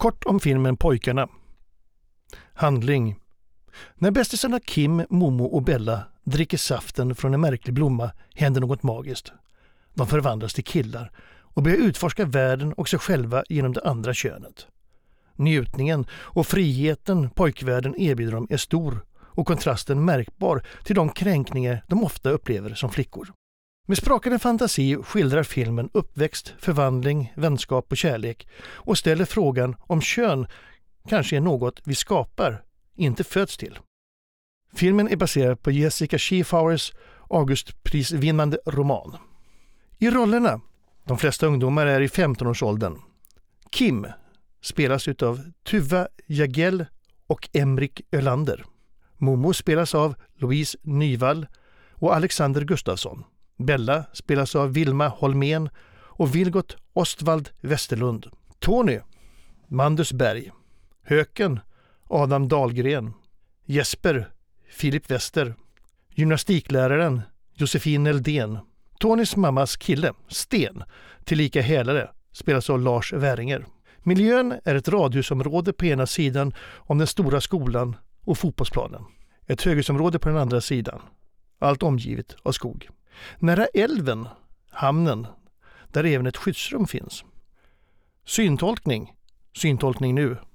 Kort om filmen Pojkarna. Handling. När bästisarna Kim, Momo och Bella dricker saften från en märklig blomma händer något magiskt. De förvandlas till killar och börjar utforska världen och sig själva genom det andra könet. Njutningen och friheten pojkvärlden erbjuder dem är stor och kontrasten märkbar till de kränkningar de ofta upplever som flickor. Med sprakande fantasi skildrar filmen uppväxt, förvandling, vänskap och kärlek och ställer frågan om kön kanske är något vi skapar, inte föds till. Filmen är baserad på Jessica Schiefauers Augustprisvinnande roman. I rollerna, de flesta ungdomar är i 15-årsåldern. Kim spelas av Tuva Jagell och Emrik Ölander. Momo spelas av Louise Nyvall och Alexander Gustafsson. Bella spelas av Vilma Holmén och Vilgot Ostvald Westerlund. Tony, Mandus Berg. Höken, Adam Dahlgren. Jesper, Filip Wester. Gymnastikläraren, Josefin Eldén. Tonys mammas kille, Sten, tillika hälare, spelas av Lars Wäringer. Miljön är ett radhusområde på ena sidan om den stora skolan och fotbollsplanen. Ett höghusområde på den andra sidan. Allt omgivet av skog. Nära älven, hamnen, där även ett skyddsrum finns. Syntolkning nu.